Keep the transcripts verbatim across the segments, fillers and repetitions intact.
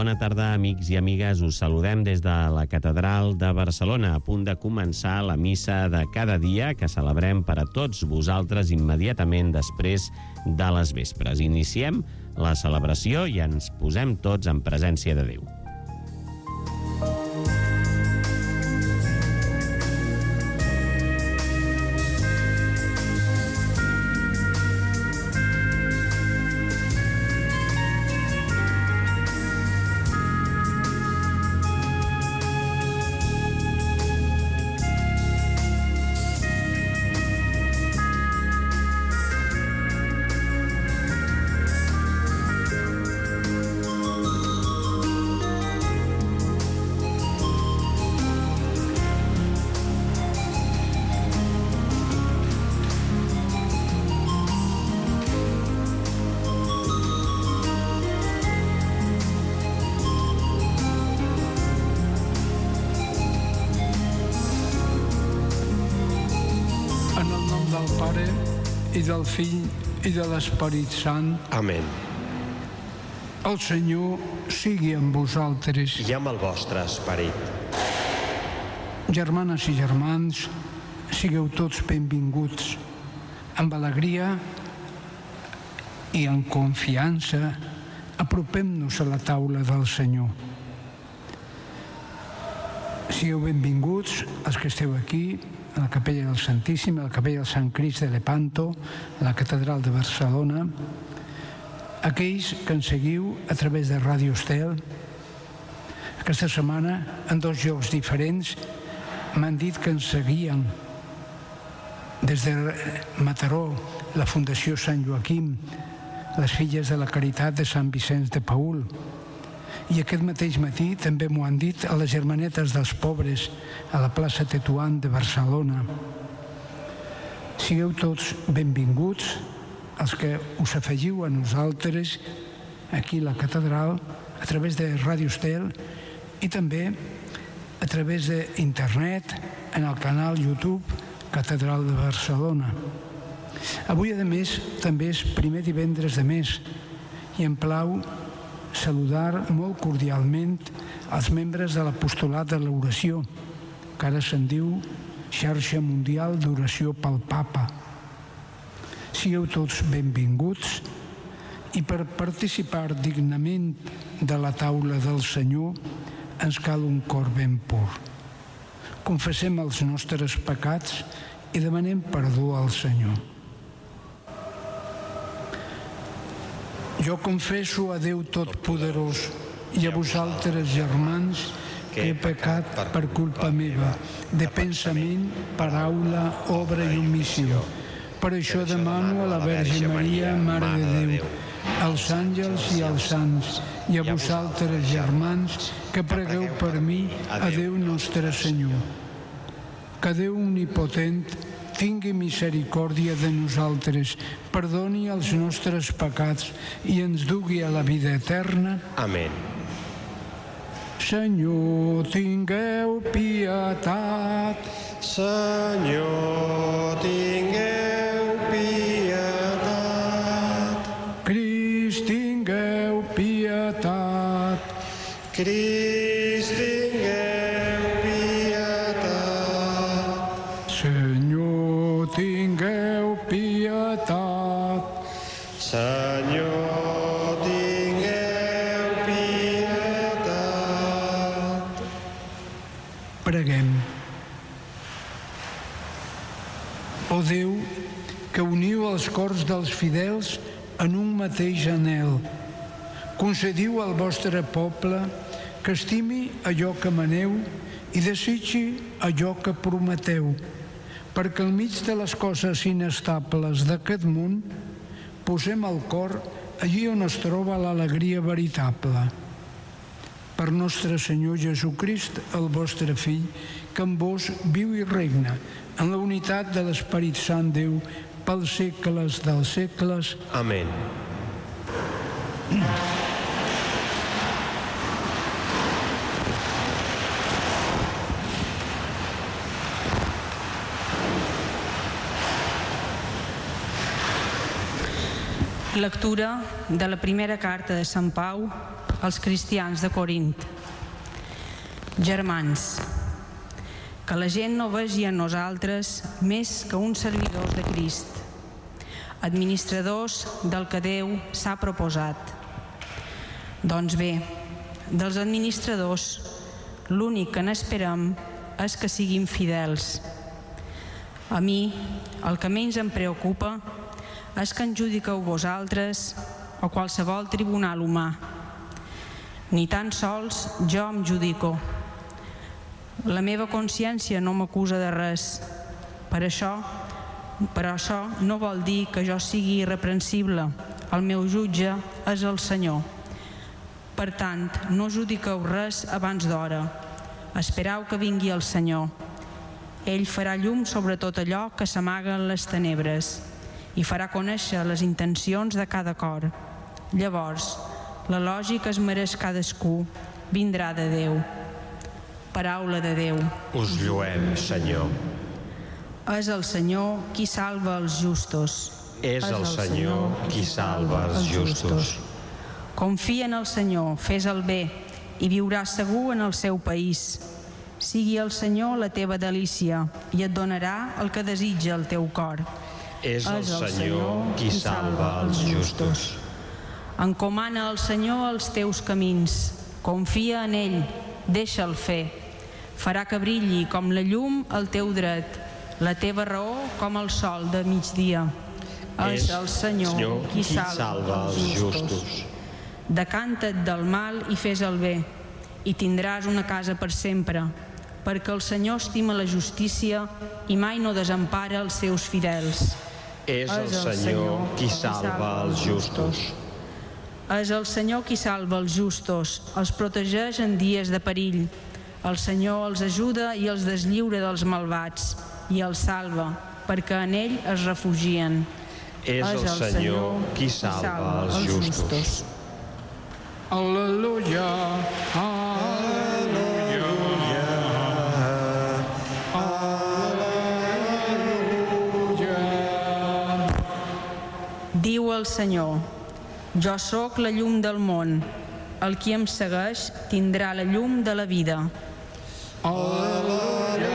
Bona tarda, amics i amigues. Us saludem des de la Catedral de Barcelona, a punt de començar la missa de cada dia que celebrem per a tots vosaltres immediatament després de les vespres. Iniciem la celebració i ens posem tots en presència de Déu. Del Fill i de l'Esperit Sant. Amén. El Senyor sigui amb vosaltres. I amb el vostre esperit. Germanes i germans, sigueu tots benvinguts. Amb alegria i en confiança, apropem-nos a la taula del Senyor. Sigueu benvinguts els que esteu aquí, a la Capella del Santíssim, a la Capella del Sant Crist de Lepanto, a la Catedral de Barcelona, aquells que ens seguiu a través de Ràdio Estel. Aquesta setmana, en dos llocs diferents, m'han dit que ens seguien des de Mataró, la Fundació Sant Joaquim, les Filles de la Caritat de Sant Vicenç de Paül. I aquest mateix matí també m'ho han dit a les Germanetes dels Pobres, a la plaça Tetuan de Barcelona. Sigueu tots benvinguts, els que us afegiu a nosaltres, aquí a la catedral, a través de Ràdio Estel i també a través d'internet, en el canal YouTube Catedral de Barcelona. Avui, a més, també és primer divendres de mes i em plau saludar molt cordialment els membres de l'apostolat de l'oració, que ara se'n diu Xarxa Mundial d'Oració pel Papa. Sigueu tots benvinguts i per participar dignament de la taula del Senyor ens cal un cor ben pur. Confessem els nostres pecats i demanem perdó al Senyor. Jo confesso a Déu Totpoderós i a vosaltres, germans, que he pecat per culpa meva, de pensament, paraula, obra i omissió. Per això demano a la Verge Maria, Mare de Déu, als àngels i als sants, i a vosaltres, germans, que pregueu per mi a Déu nostre Senyor. Que Déu omnipotent tingui misericòrdia de nosaltres, perdoni els nostres pecats i ens dugui a la vida eterna. Amén. Senyor, tingueu pietat. Senyor, tingueu pietat. Crist, tingueu pietat. Crist, tingueu pietat. Senyor, tingueu pietat. Senyor, tingueu pietat. Preguem. O Déu, que uniu els cors dels fidels en un mateix anhel, concediu al vostre poble que estimi allò que maneu i desitgi allò que prometeu, perquè al mig de les coses inestables d'aquest món posem el cor allí on es troba l'alegria veritable. Per nostre Senyor Jesucrist, el vostre Fill, que amb vos viu i regna en la unitat de l'Esperit Sant Déu pels segles dels segles. Amén. Lectura de la primera carta de Sant Pau als cristians de Corint. Germans, que la gent no vegi en nosaltres més que uns servidors de Crist, administradors del que Déu s'ha proposat. Doncs bé, dels administradors, l'únic que n'esperem és que siguin fidels. A mi, el que menys em preocupa és que en judiqueu vosaltres o qualsevol tribunal humà. Ni tan sols jo em judico. La meva consciència no m'acusa de res. Per això, però això no vol dir que jo sigui irreprensible. El meu jutge és el Senyor. Per tant, no judiqueu res abans d'hora. Espereu que vingui el Senyor. Ell farà llum sobre tot allò que s'amaga en les tenebres i farà conèixer les intencions de cada cor. Llavors, l'elogi que es mereix cadascú vindrà de Déu. Paraula de Déu. Us lluem, Senyor. És el Senyor qui salva els justos. És el Senyor qui salva els justos. Confia en el Senyor, fes el bé i viuràs segur en el seu país. Sigui el Senyor la teva delícia i et donarà el que desitja el teu cor. És el Senyor qui salva els justos. Encomana al Senyor els teus camins. Confia en ell, deixa'l fer. Farà que brilli com la llum al teu dret, la teva raó com el sol de migdia. És el Senyor qui salva els justos. Decanta't del mal i fes el bé, i tindràs una casa per sempre, perquè el Senyor estima la justícia i mai no desempara els seus fidels. És el Senyor qui salva els justos. És el Senyor qui salva els justos, els protegeix en dies de perill. El Senyor els ajuda i els deslliura dels malvats, i els salva, perquè en ell es refugien. És el Senyor qui salva els justos. Al·leluia, al·leluia, al·leluia. Diu el Senyor: jo sóc la llum del món. El qui em segueix tindrà la llum de la vida. Al·leluia,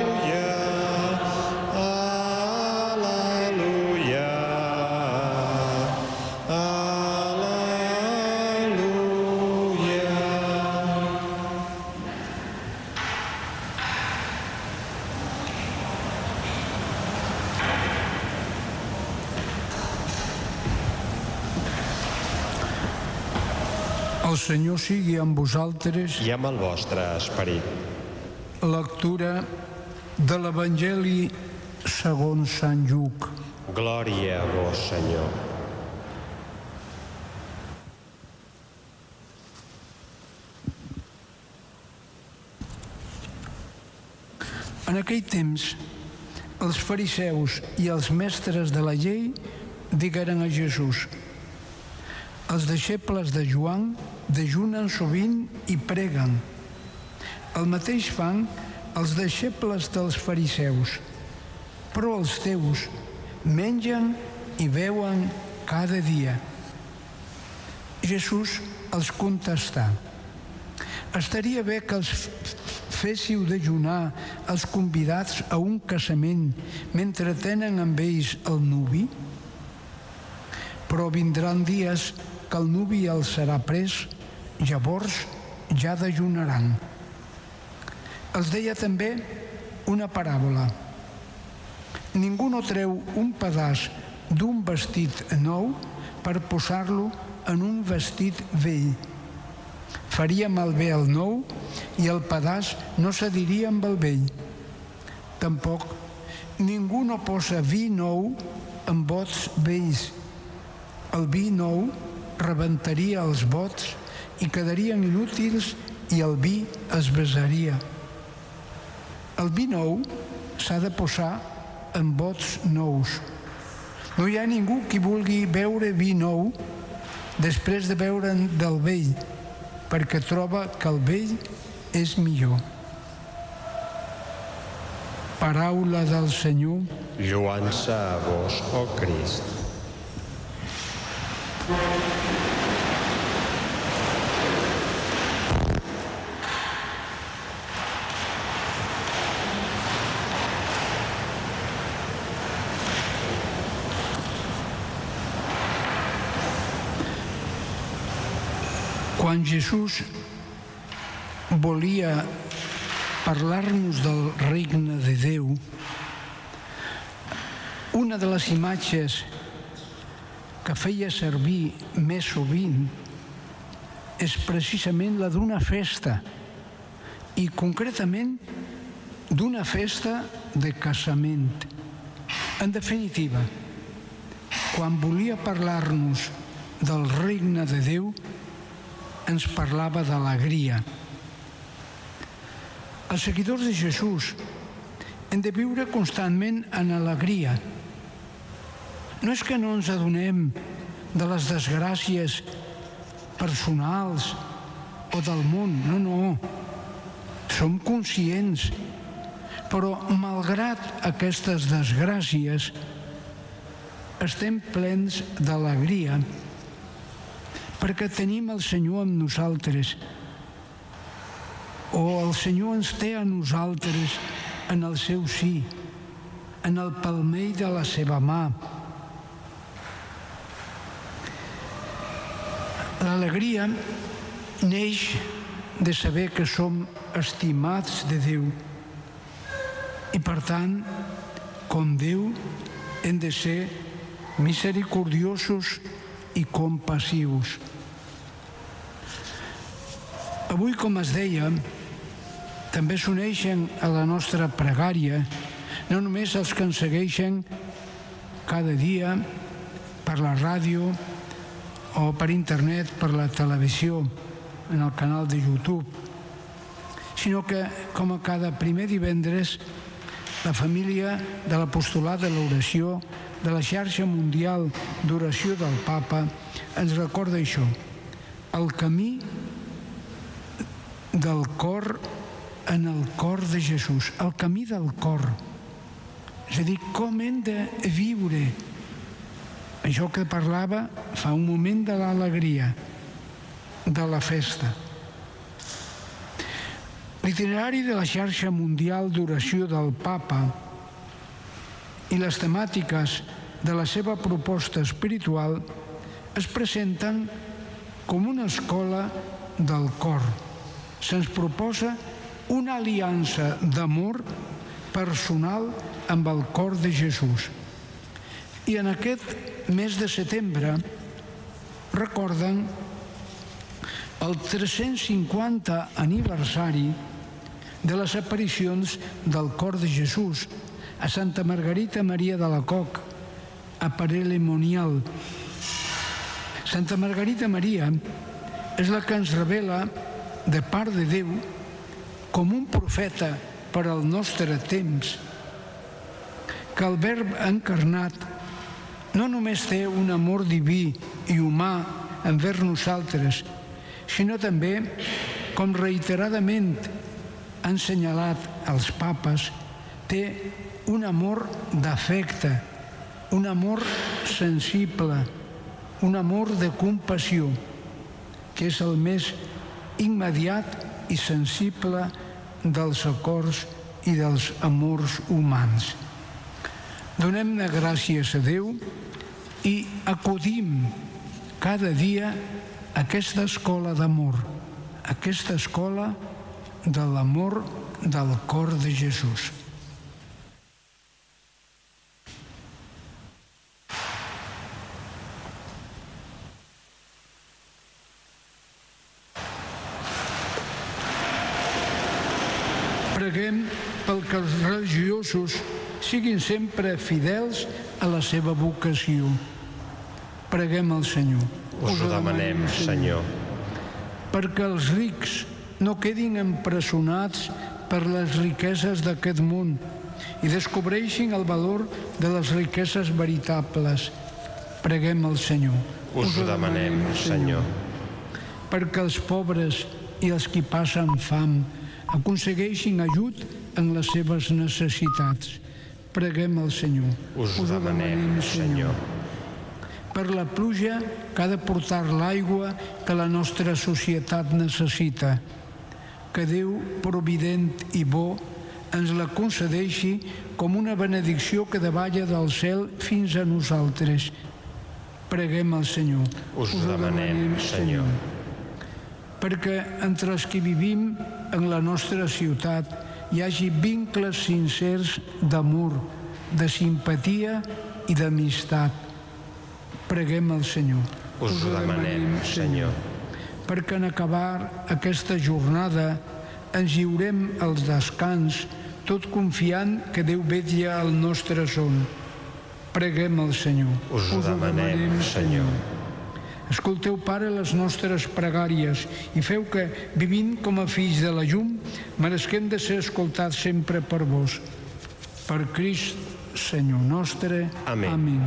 Aleluia, aleluia. el Senyor sigui amb vosaltres. I amb el vostre esperit. Lectura de l'Evangeli segons Sant Lluc. Glòria a vos, Senyor. En aquell temps, els fariseus i els mestres de la llei digueren a Jesús: els deixebles de Joan dejunen sovint i preguen. El mateix fan els deixebles dels fariseus, però els teus mengen i beuen cada dia. Jesús els contestà: estaria bé que els féssiu dejunar els convidats a un casament mentre tenen amb ells el nuvi? Però vindran dies que el nuvi els serà pres, llavors ja dejunaran. Els deia també una paràbola. Ningú no treu un pedaç d'un vestit nou per posar-lo en un vestit vell. Faria malbé el nou i el pedaç no s'adiria amb el vell. Tampoc ningú no posa vi nou en bots vells. El vi nou rebentaria els bots i quedarien inútils i el vi es besaria. El vi nou s'ha de posar en bots nous. No hi ha ningú qui vulgui beure vi nou després de beure'n del vell, perquè troba que el vell és millor. Paraula del Senyor. Lloança a vos, ó Crist. Quan Jesús volia parlar-nos del regne de Déu, una de les imatges que feia servir més sovint és precisament la d'una festa, i concretament d'una festa de casament. En definitiva, quan volia parlar-nos del regne de Déu, ens parlava d'alegria. Els seguidors de Jesús hem de viure constantment en alegria. No és que no ens adonem de les desgràcies personals o del món, no, no. Som conscients, però malgrat aquestes desgràcies estem plens d'alegria perquè tenim el Senyor amb nosaltres, o el Senyor ens té a nosaltres en el seu sí, en el palmell de la seva mà. L'alegria neix de saber que som estimats de Déu i, per tant, com Déu, hem de ser misericordiosos i compassius. Avui, com es deia, també s'uneixen a la nostra pregària no només els que ens segueixen cada dia per la ràdio o per internet, per la televisió, en el canal de YouTube, sinó que, com a cada primer divendres, la família de l'apostolat de l'oració de la xarxa mundial d'oració del Papa ens recorda això, el camí del cor en el cor de Jesús, el camí del cor. És a dir, com hem de viure això que parlava fa un moment de l'alegria, de la festa. L'itinerari de la xarxa mundial d'oració del Papa i les temàtiques de la seva proposta espiritual es presenten com una escola del cor. Se'ns proposa una aliança d'amor personal amb el cor de Jesús. I en aquest mes de setembre recorden el tres-cents cinquanta aniversari de les aparicions del cor de Jesús a Santa Margarita Maria d'Alacoque, a Paray-le-Monial. Santa Margarita Maria és la que ens revela, de part de Déu, com un profeta per al nostre temps, que el Verb encarnat no només té un amor diví i humà envers nosaltres, sinó també, com reiteradament han assenyalat els papes, té un amor d'afecte, un amor sensible, un amor de compassió, que és el més immediat i sensible dels acords i dels amors humans. Donem-ne gràcies a Déu i acudim cada dia a aquesta escola d'amor, aquesta escola de l'amor del cor de Jesús. Preguem perquè els religiosos siguin sempre fidels a la seva vocació. Preguem al Senyor. Us ho demanem, Senyor. Perquè els rics no quedin empresonats per les riqueses d'aquest món i descobreixin el valor de les riqueses veritables. Preguem al Senyor. Us ho demanem, Senyor. Perquè els pobres i els qui passen fam aconsegueixin ajut en les seves necessitats. Preguem al Senyor. Us ho demanem, Senyor. Per la pluja que ha de portar l'aigua que la nostra societat necessita. Que Déu, provident i bo, ens la concedeixi com una benedicció que davalla del cel fins a nosaltres. Preguem al Senyor. Us ho demanem, Senyor. perquè entre els que vivim en la nostra ciutat hi hagi vincles sincers d'amor, de simpatia i d'amistat. Preguem al Senyor. Us ho demanem, Senyor. Perquè en acabar aquesta jornada ens lliurem als descans, tot confiant que Déu vetlla el nostre son. Preguem al Senyor. Us ho demanem, Senyor. Escolteu, Pare, les nostres pregàries i feu que, vivint com a fills de la llum, meresquem de ser escoltats sempre per vos. Per Crist, Senyor nostre. Amén. Amén.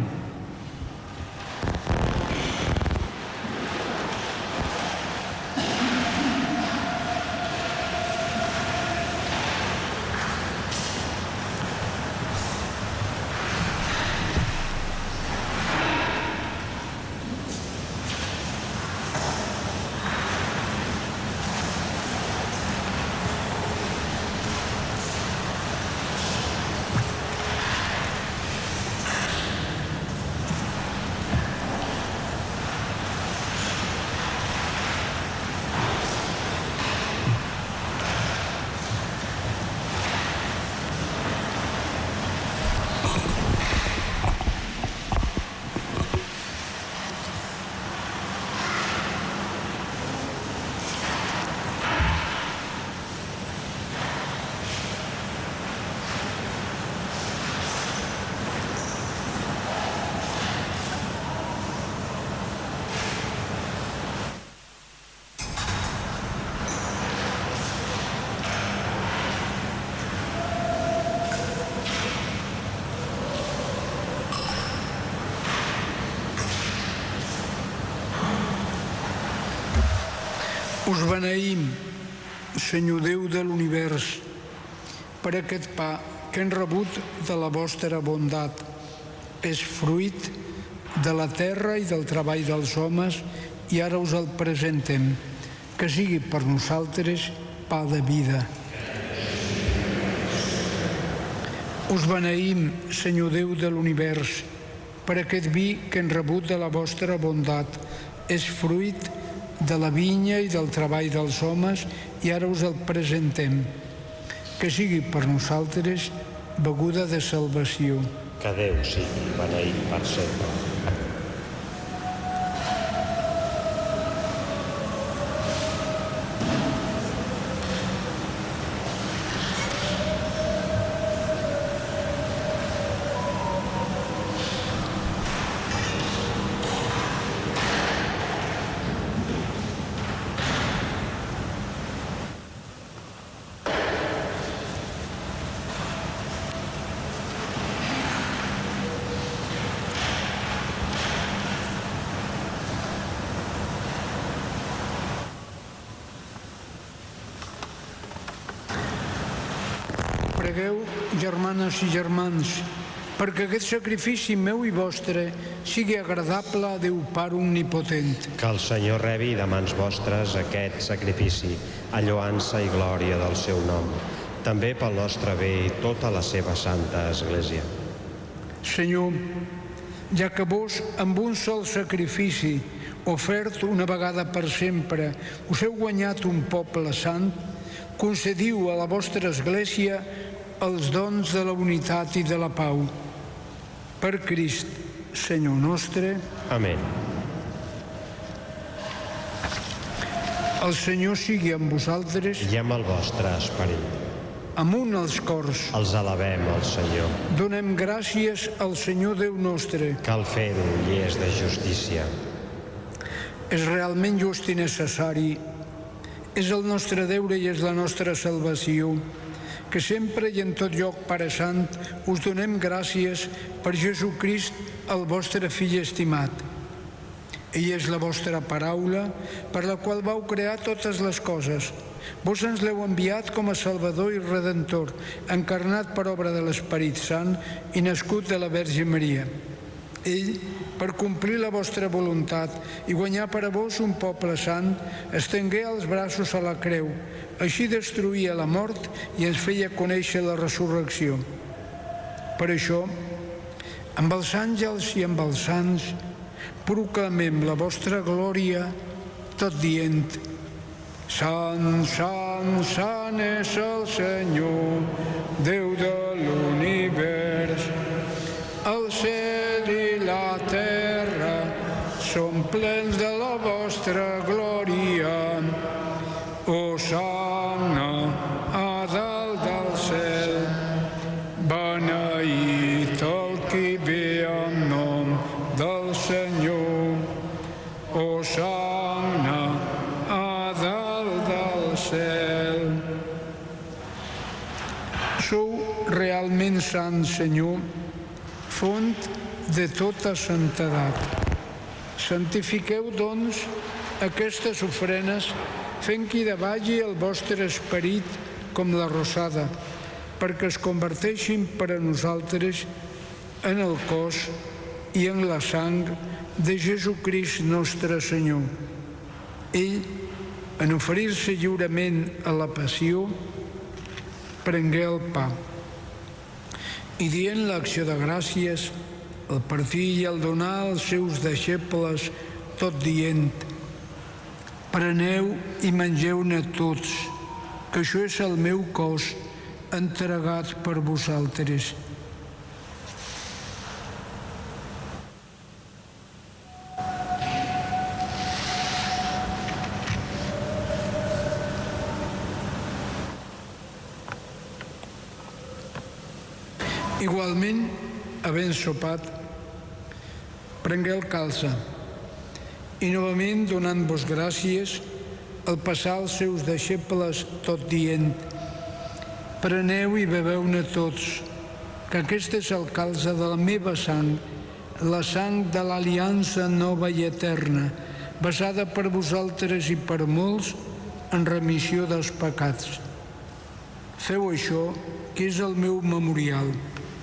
Us beneïm, Senyor Déu de l'univers, per aquest pa que hem rebut de la vostra bondat. És fruit de la terra i del treball dels homes i ara us el presentem. Que sigui per nosaltres pa de vida. Us beneïm, Senyor Déu de l'univers, per aquest vi que hem rebut de la vostra bondat. És fruit de la vinya i del treball dels homes i ara us el presentem. Que sigui per nosaltres beguda de salvació. Que Déu sigui beneït per sempre. Pregueu, germanes i germans, perquè aquest sacrifici meu i vostre sigui agradable a Déu Pare Omnipotent. Que el Senyor rebi de mans vostres aquest sacrifici, a lloança i glòria del seu nom, també pel nostre bé i tota la seva santa Església. Senyor, ja que vos, amb un sol sacrifici, ofert una vegada per sempre, us heu guanyat un poble sant, concediu a la vostra Església els dons de la unitat i de la pau. Per Crist, Senyor nostre. Amén. El Senyor sigui amb vosaltres. I amb el vostre esperit. Amunt els cors. Els alabem al Senyor. Donem gràcies al Senyor Déu nostre. Cal fer-ho i és de justícia. És realment just i necessari. És el nostre deure i és la nostra salvació. Que sempre i en tot lloc, Pare Sant, us donem gràcies per Jesucrist, el vostre Fill estimat. Ell és la vostra paraula, per la qual vau crear totes les coses. Vos ens l'heu enviat com a Salvador i Redentor, encarnat per obra de l'Esperit Sant i nascut de la Verge Maria. Ell, per complir la vostra voluntat i guanyar per a vos un poble sant, estengué els braços a la creu, així destruïa la mort i ens feia conèixer la resurrecció. Per això, amb els àngels i amb els sants, proclamem la vostra glòria, tot dient: Sant, sant, sant és el Senyor, Déu de l'univers. El cel i la terra són plens de la vostra glòria. Hosanna a dalt del cel, beneït el qui ve en nom del Senyor. Hosanna a dalt del cel. Sou realment sant, Senyor, font de tota santedat. Santifiqueu, doncs, aquestes ofrenes, fent que hi davalli el vostre esperit com la rosada, perquè es converteixin per a nosaltres en el cos i en la sang de Jesucrist nostre Senyor. Ell, en oferir-se lliurement a la passió, prengué el pa i, dient l'acció de gràcies, el partir i el donar als seus deixebles, tot dient: preneu i mengeu-ne tots, que això és el meu cos entregat per vosaltres. Igualment, havent sopat, prengué el calze i, novament donant-vos gràcies, el passà als seus deixebles, tot dient: preneu i beveu-ne tots, que aquest és el calze de la meva sang, la sang de l'aliança nova i eterna, basada per vosaltres i per molts en remissió dels pecats. Feu això, que és el meu memorial.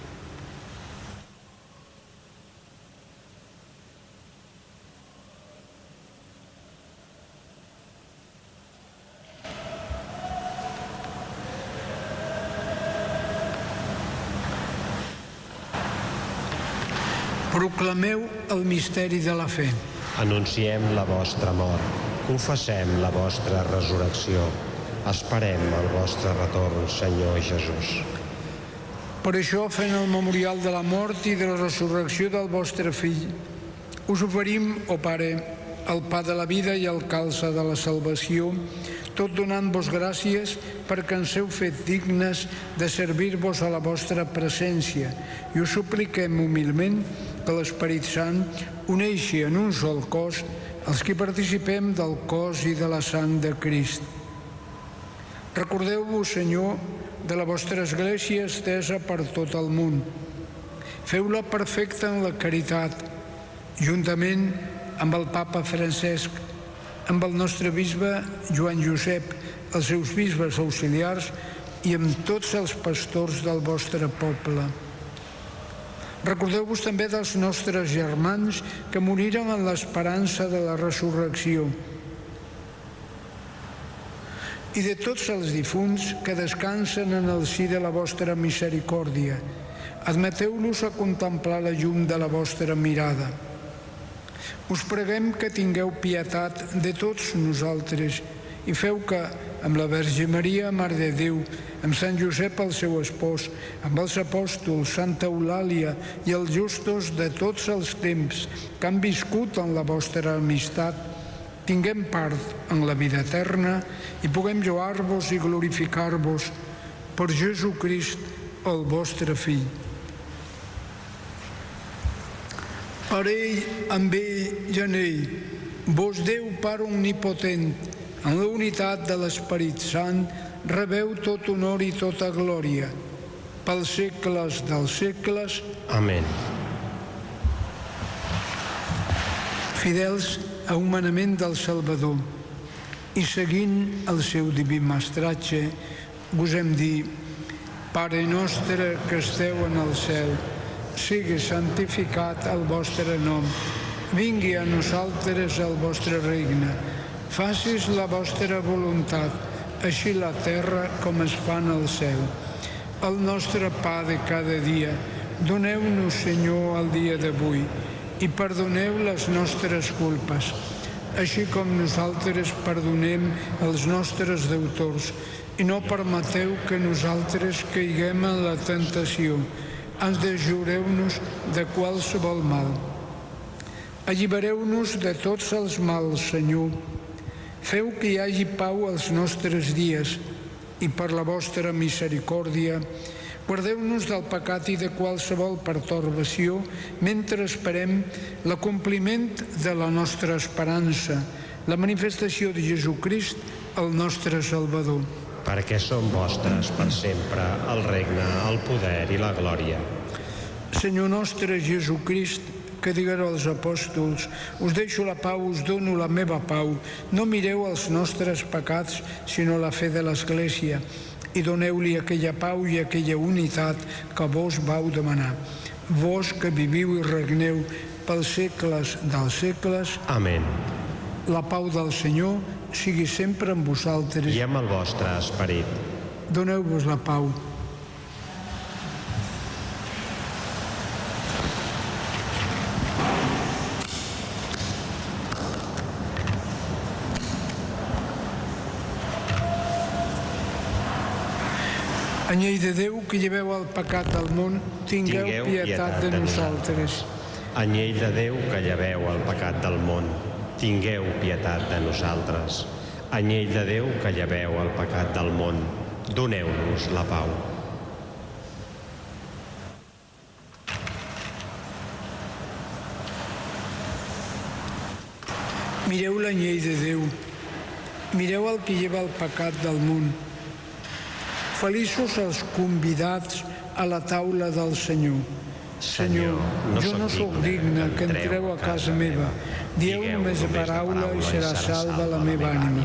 Proclameu el misteri de la fe. Anunciem la vostra mort, confessem la vostra resurrecció. Esperem el vostre retorn, Senyor Jesús. Per això, fent el memorial de la mort i de la resurrecció del vostre Fill, us oferim, ó Pare, el pa de la vida i el calze de la salvació, tot donant-vos gràcies perquè ens heu fet dignes de servir-vos a la vostra presència, i us supliquem humilment que l'Esperit Sant uneixi en un sol cos els que participem del cos i de la sang de Crist. Recordeu-vos, Senyor, de la vostra Església estesa per tot el món. Feu-la perfecta en la caritat, juntament amb el Papa Francesc, amb el nostre bisbe Joan Josep, els seus bisbes auxiliars i amb tots els pastors del vostre poble. Recordeu-vos també dels nostres germans que moriren en l'esperança de la resurrecció i de tots els difunts que descansen en el si de la vostra misericòrdia. Admeteu-los a contemplar la llum de la vostra mirada. Us preguem que tingueu pietat de tots nosaltres i feu que, amb la Verge Maria, Mare de Déu, amb Sant Josep, el seu espòs, amb els apòstols, Santa Eulàlia i els justos de tots els temps que han viscut en la vostra amistat, tinguem part en la vida eterna i puguem lloar-vos i glorificar-vos per Jesucrist, el vostre Fill. Per ell, amb ell i en ell, vos Déu Pare omnipotent, en la unitat de l'Esperit Sant, rebeu tot honor i tota glòria, pels segles dels segles. Amén. Fidels a un manament del Salvador i seguint el seu diví mestratge, gosem dir: Pare nostre que esteu en el cel, sigui santificat el vostre nom, vingui a nosaltres el vostre regne, facis la vostra voluntat, així la terra com es fa en el cel. El nostre pa de cada dia, doneu-nos, Senyor, el dia d'avui, i perdoneu les nostres culpes, així com nosaltres perdonem els nostres deutors, i no permeteu que nosaltres caiguem en la tentació. Ens desjureu-nos de qualsevol mal. Allibereu-nos de tots els mals, Senyor. Feu que hi hagi pau als nostres dies i per la vostra misericòrdia guardeu-nos del pecat i de qualsevol pertorbació mentre esperem l'acompliment de la nostra esperança, la manifestació de Jesucrist, el nostre Salvador. Perquè són vostres per sempre el regne, el poder i la glòria. Senyor nostre Jesucrist, que digueu als apòstols: us deixo la pau, us dono la meva pau. No mireu els nostres pecats, sinó la fe de l'Església, i doneu-li aquella pau i aquella unitat que vos vau demanar. Vos que viviu i regneu pels segles dels segles. Amén. La pau del Senyor sigui sempre amb vosaltres. I amb el vostre esperit. Doneu-vos la pau. Anyell de Déu, que lleveu el pecat del món, tingueu, tingueu pietat, pietat de, de nosaltres. Anyell de Déu, que lleveu el pecat del món, tingueu pietat de nosaltres. Anyell de Déu, que lleveu el pecat del món, doneu-nos la pau. Mireu l'anyell de Déu, mireu el que lleva el pecat del món. Feliços els convidats a la taula del Senyor. Senyor, no jo no sóc digne que entreu a casa meva. Dieu només la paraula i serà salva la meva ànima.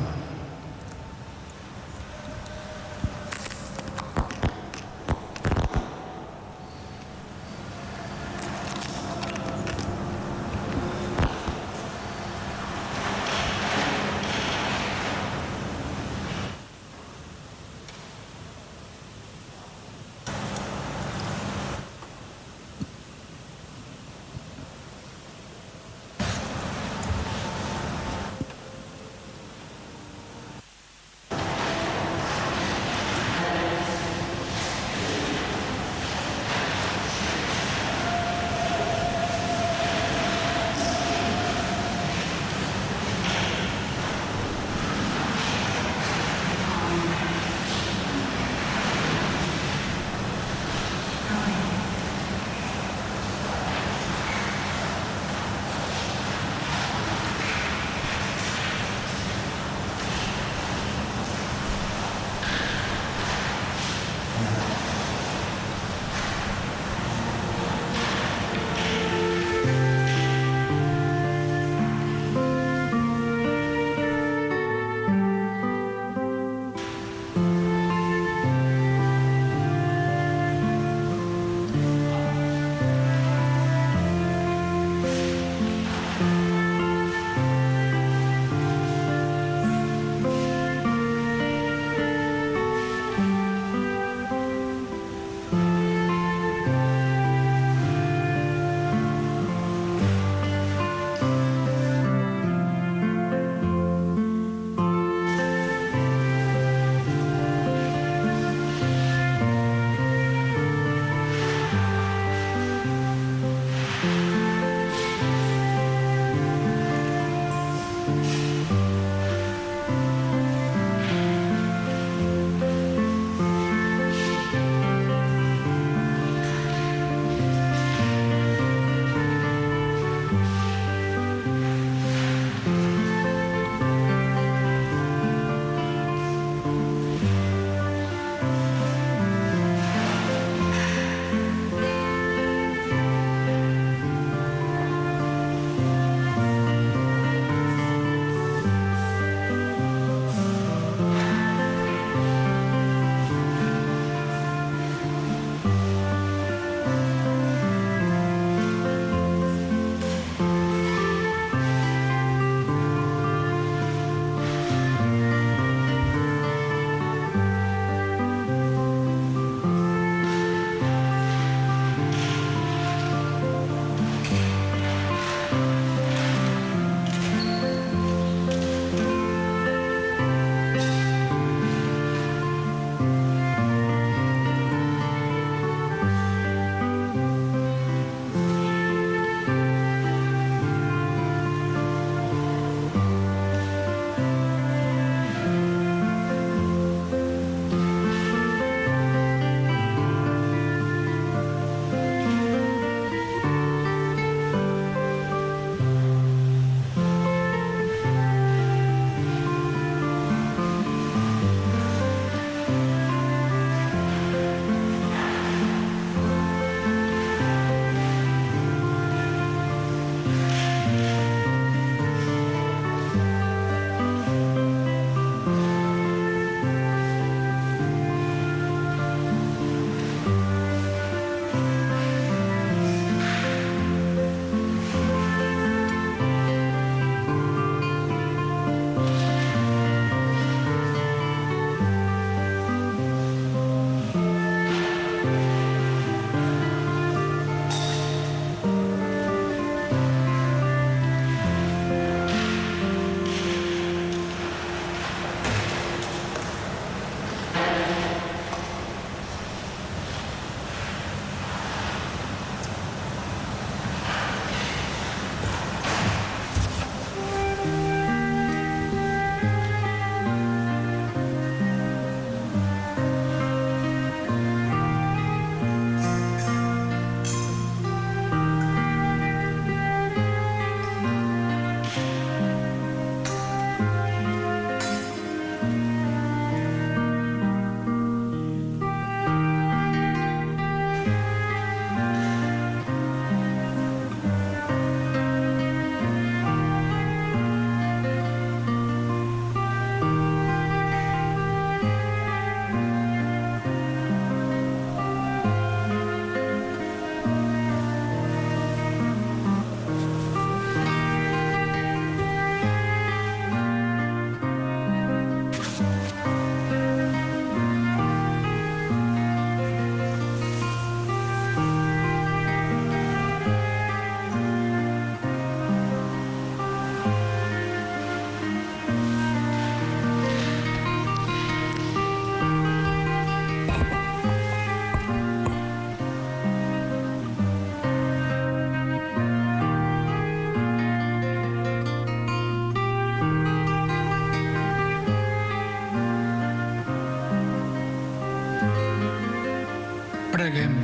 Preguem.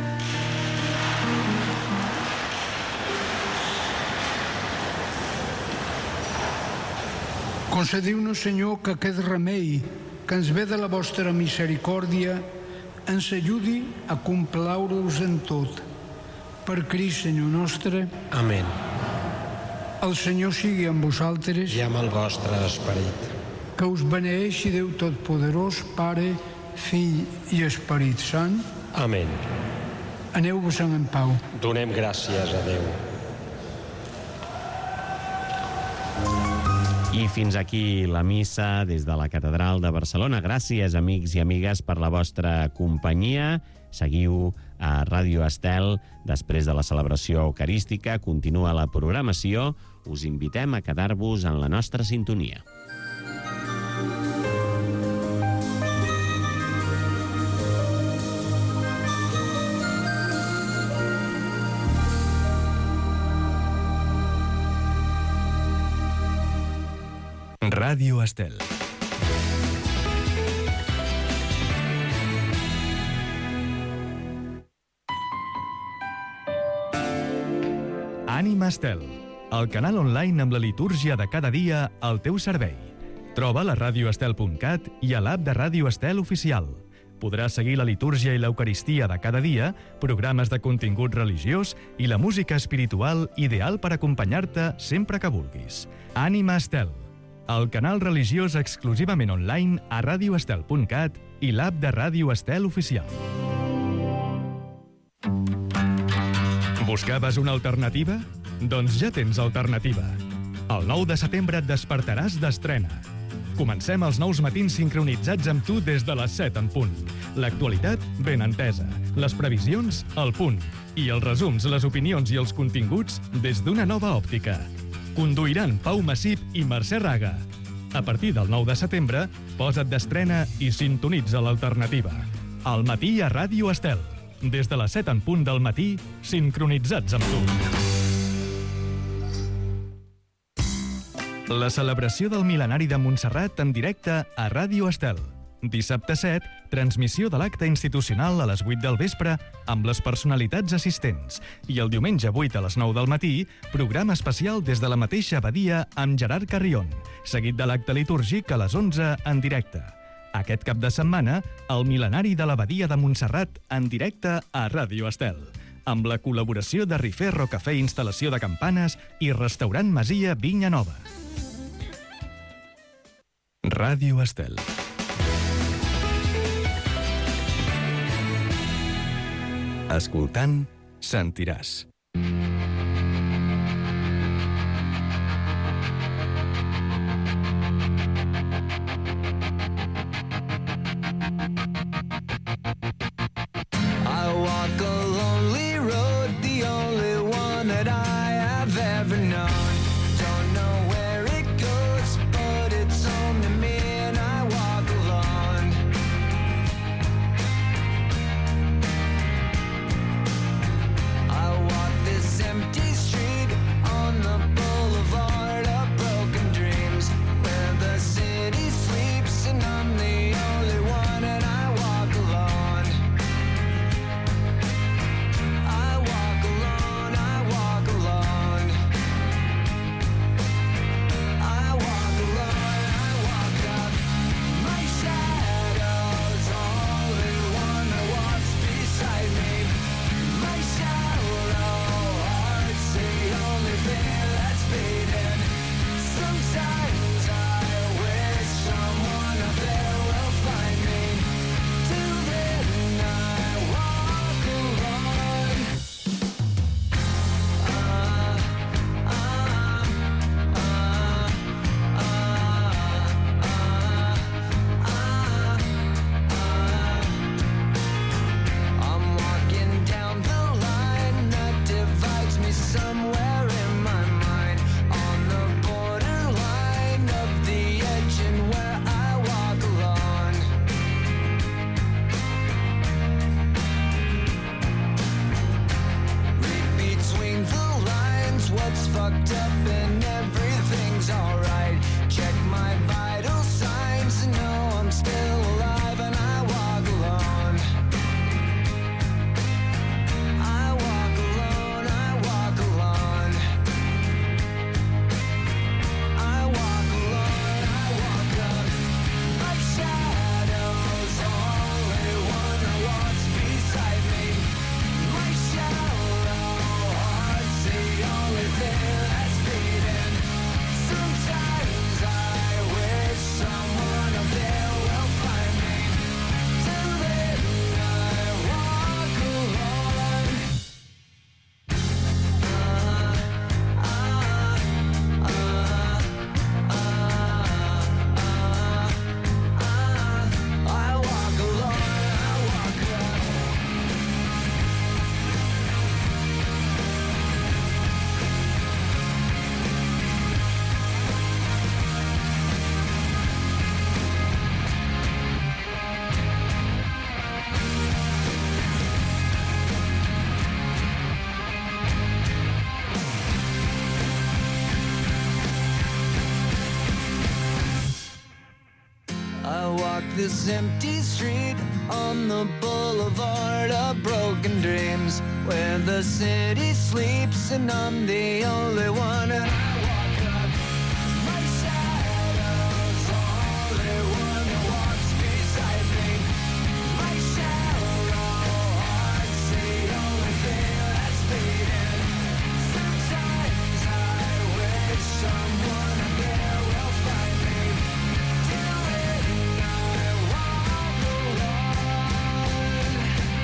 Concediu-nos, Senyor, que aquest remei que ens ve de la vostra misericòrdia ens ajudi a complaure-us en tot. Per Crist, Senyor nostre. Amén. El Senyor sigui amb vosaltres. I amb el vostre esperit. Que us beneeixi Déu Totpoderós, Pare, Fill i Esperit Sant. Amén. Aneu-vos-en en pau. Donem gràcies a Déu. I fins aquí la missa des de la Catedral de Barcelona. Gràcies, amics i amigues, per la vostra companyia. Seguiu a Ràdio Estel. Després de la celebració eucarística continua la programació. Us invitem a quedar-vos en la nostra sintonia. Ràdio Estel. Ànima Estel, el canal online amb la litúrgia de cada dia al teu servei. Troba la ràdio estel punt cat i a l'app de Ràdio Estel oficial. Podràs seguir la litúrgia i l'eucaristia de cada dia, programes de contingut religiós i la música espiritual ideal per acompanyar-te sempre que vulguis. Ànima Estel, el canal religiós exclusivament online a ràdio estel punt cat i l'app de Ràdio Estel oficial. Buscaves una alternativa? Doncs ja tens alternativa. El nou de setembre et despertaràs d'estrena. Comencem els nous matins sincronitzats amb tu des de les set en punt. L'actualitat ben entesa, les previsions al punt i els resums, les opinions i els continguts des d'una nova òptica. Conduiran Pau Massip i Mercè Raga. A partir del nou de setembre, posa't d'estrena i sintonitza l'alternativa. Al matí a Ràdio Estel. Des de les set en punt del matí, sincronitzats amb tu. La celebració del mil·lenari de Montserrat en directe a Ràdio Estel. Dissabte set, transmissió de l'acte institucional a les vuit del vespre amb les personalitats assistents. I el diumenge vuit a les nou del matí, programa especial des de la mateixa abadia amb Gerard Carrion, seguit de l'acte litúrgic a les onze en directe. Aquest cap de setmana, el mil·lenari de l'abadia de Montserrat en directe a Ràdio Estel, amb la col·laboració de Riferro Cafè Instal·lació de Campanes i Restaurant Masia Vinya Nova. Ràdio Estel. Escoltant, sentiràs. I walk a lonely road, the only one that I have ever known. Don't know where it goes, but it's home to me and I walk alone. I walk this empty street on the boulevard of broken dreams, where the city sleeps and I'm the only one. And I walk up, my shadow's the only one that walks beside me. My shallow heart's the only thing that's beating. Sometimes I wish someone out there will find me. Till then I walk alone.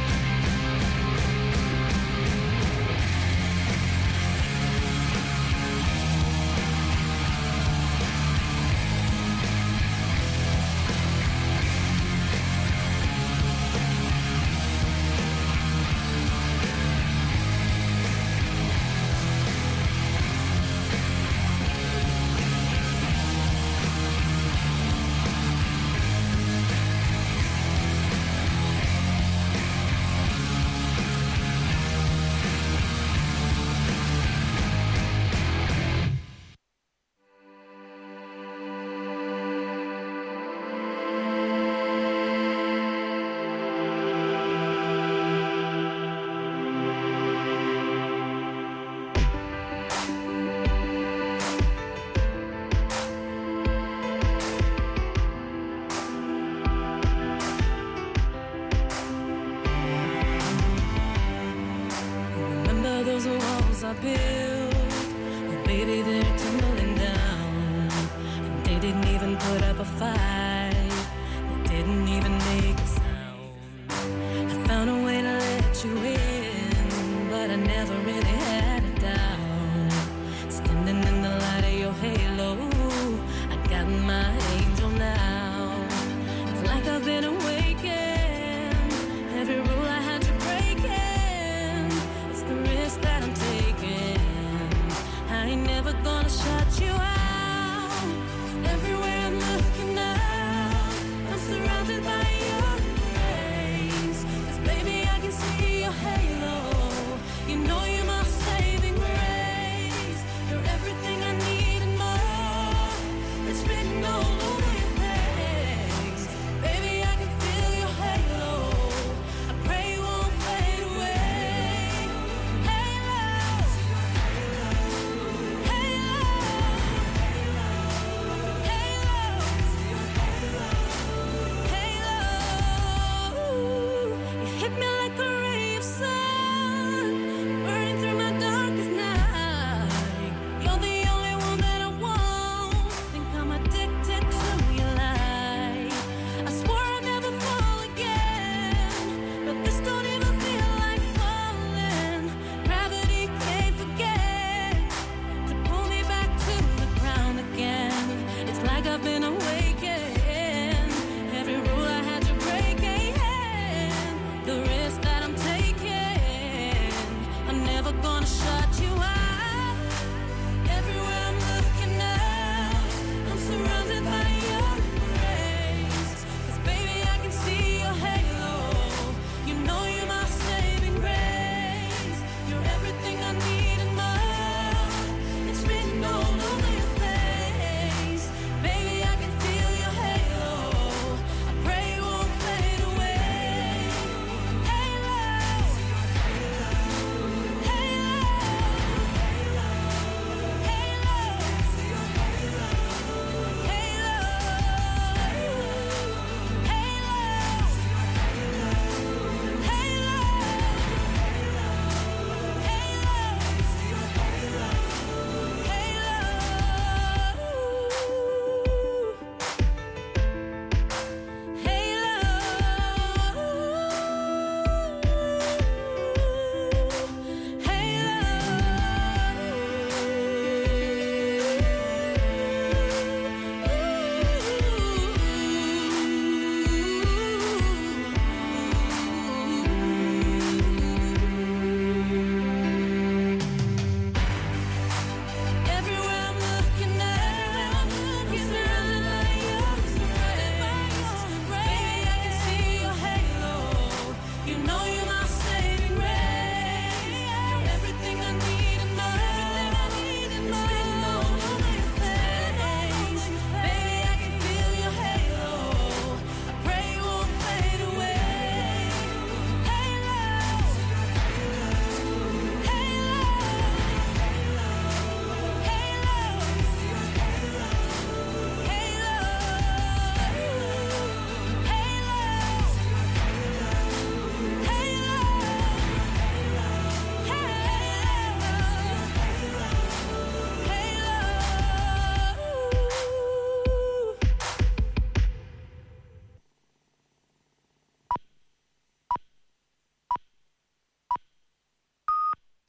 Remember those walls I built? Oh, baby, they're tumbling down. And they didn't even put up a fight. They didn't even make a sound. I found a way to let you in, but I never really had it down. Standing in the light of your halo, I got my angel now. It's like I've been awakened. Every rule I had you breaking. It's the risk that I'm taking. I ain't never gonna shut you out. Everywhere I'm looking now, I'm surrounded by your grace. 'Cause baby, I can see your halo. You know you're my saving grace. You're everything I need and more. It's written all over your face. Baby, I can feel your halo. I pray you won't fade away. Halo, halo, halo, halo. You hit me like a ray of sun, burning through my darkest night. You're the only one that I want. Think I'm addicted to your light. I swore I'd never fall again, but this don't even feel like falling. Gravity can't forget to pull me back to the ground again. It's like I've been awakened. Every rule I had to break, the risk that I'm taking. I'm never gonna shut you out.